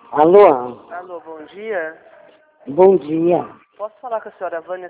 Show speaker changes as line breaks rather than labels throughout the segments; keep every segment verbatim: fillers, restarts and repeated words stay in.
Alô?
Alô, bom dia.
Bom dia.
Posso falar com a senhora Vânia?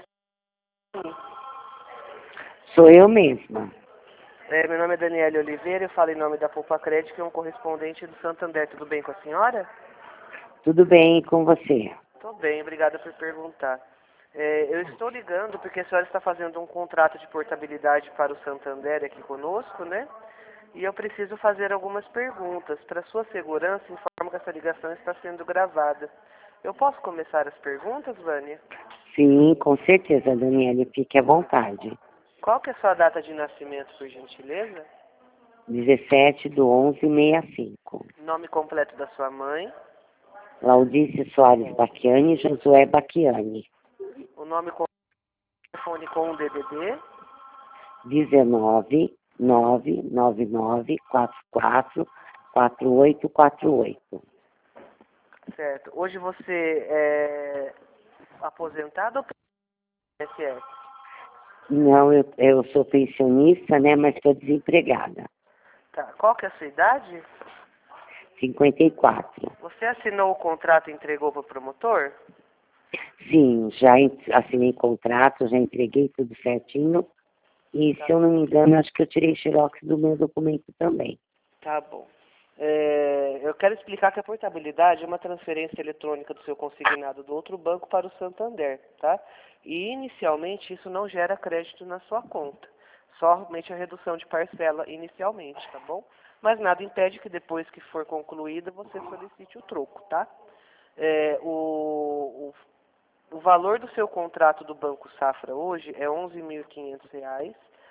Sou eu mesma.
É, meu nome é Daniela Oliveira, eu falo em nome da Poupa Crédito, que é um correspondente do Santander. Tudo bem com a senhora?
Tudo bem com você?
Tô bem, obrigada por perguntar. É, eu estou ligando porque a senhora está fazendo um contrato de portabilidade para o Santander aqui conosco, né? E eu preciso fazer algumas perguntas. Para sua segurança, informo que essa ligação está sendo gravada. Eu posso começar as perguntas, Vânia?
Sim, com certeza, Daniela. Fique à vontade.
Qual que é a sua data de nascimento, por gentileza?
dezessete de onze de sessenta e cinco.
Nome completo da sua mãe.
Laudice Soares Bacchiani e Josué Bacchiani.
O nome com telefone com o D D D.
dezenove, nove nove nove, quatro quatro, quatro oito quatro oito.
Certo. Hoje você é aposentado ou P S S?
Não, eu, eu sou pensionista, né, mas estou desempregada.
Tá. Qual que é a sua idade?
cinquenta e quatro.
Você assinou o contrato e entregou para o promotor?
Sim, já en- assinei contrato, já entreguei tudo certinho. E
Tá.
se eu não me engano, acho que eu tirei xerox do meu documento também.
Tá bom. É, eu quero explicar que a portabilidade é uma transferência eletrônica do seu consignado do outro banco para o Santander, tá? E inicialmente isso não gera crédito na sua conta, somente a redução de parcela inicialmente, tá bom? Mas nada impede que depois que for concluída você solicite o troco, tá? É, o, o, o valor do seu contrato do Banco Safra hoje é onze mil e quinhentos reais.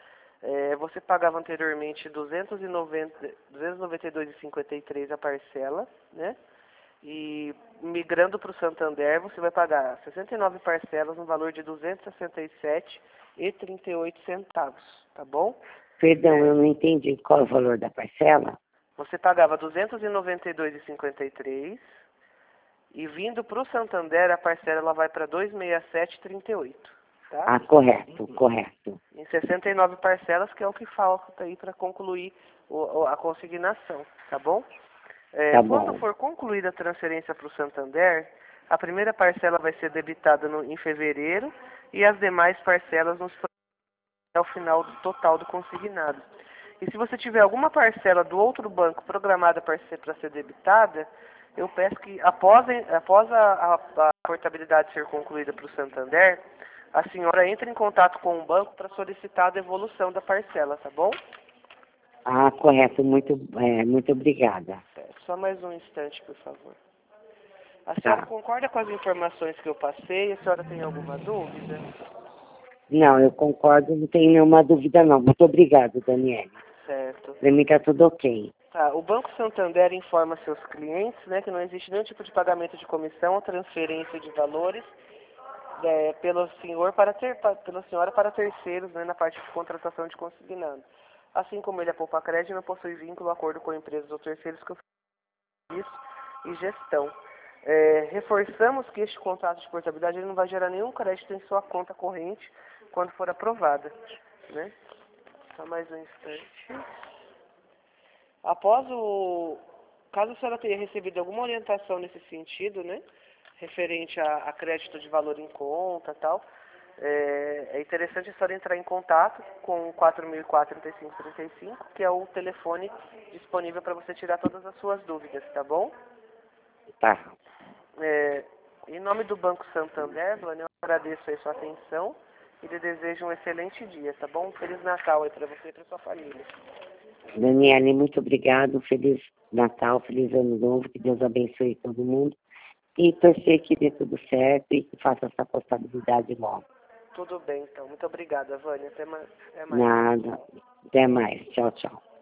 É, você pagava anteriormente duzentos e noventa, duzentos e noventa e dois reais e cinquenta e três centavos a parcela, né? E migrando para o Santander, você vai pagar sessenta e nove parcelas no valor de duzentos e sessenta e sete reais e trinta e oito centavos, tá bom?
Perdão,
É,
eu não entendi qual é o valor da parcela.
você pagava duzentos e noventa e dois reais e cinquenta e três centavos e vindo para o Santander, a parcela ela vai para duzentos e sessenta e sete reais e trinta e oito centavos, tá?
Ah, correto, correto.
Em sessenta e nove parcelas, que é o que falta aí para concluir o, o- a consignação, tá bom? É,
Tá
quando
bom.
for concluída a transferência para o Santander, a primeira parcela vai ser debitada no, em fevereiro e as demais parcelas nos até o final do total do consignado. E se você tiver alguma parcela do outro banco programada para ser, para ser debitada, eu peço que após, após a, a, a portabilidade ser concluída para o Santander, a senhora entre em contato com o banco para solicitar a devolução da parcela, tá bom?
Ah, correto. Muito, é, muito obrigada.
É, só mais um instante, por favor. A senhora
Tá.
concorda com as informações que eu passei? A senhora tem alguma dúvida?
Não, eu concordo, não tenho nenhuma dúvida não. Muito obrigada, Daniela.
Certo.
Para mim tá tudo ok.
Tá, o Banco Santander informa seus clientes, né, que não existe nenhum tipo de pagamento de comissão ou transferência de valores é, pelo senhor para ter, pa, pela senhora para terceiros, né, na parte de contratação de consignado. Assim como ele é poupa crédito, não possui vínculo, acordo com empresas ou terceiros que oferecem serviço e gestão. É, reforçamos que este contrato de portabilidade ele não vai gerar nenhum crédito em sua conta corrente quando for aprovada, né? Só mais um instante. Após o... Caso a senhora tenha recebido alguma orientação nesse sentido, né? Referente a, a crédito de valor em conta e tal, é, é interessante a senhora entrar em contato com o quatro mil e quatro, trinta e cinco, trinta e cinco, que é o telefone disponível para você tirar todas as suas dúvidas, tá bom?
Tá.
É, em nome do Banco Santander, Vânia, eu agradeço a sua atenção e lhe desejo um excelente dia, tá bom? Um Feliz Natal aí para você e para sua família.
Daniela, muito obrigado. Feliz Natal, feliz Ano Novo. Que Deus abençoe todo mundo. E torcer que dê tudo certo e que faça essa postabilidade logo.
Tudo bem, então. Muito obrigada, Vânia. Até mais. Até mais.
Nada. Até mais. Tchau, tchau.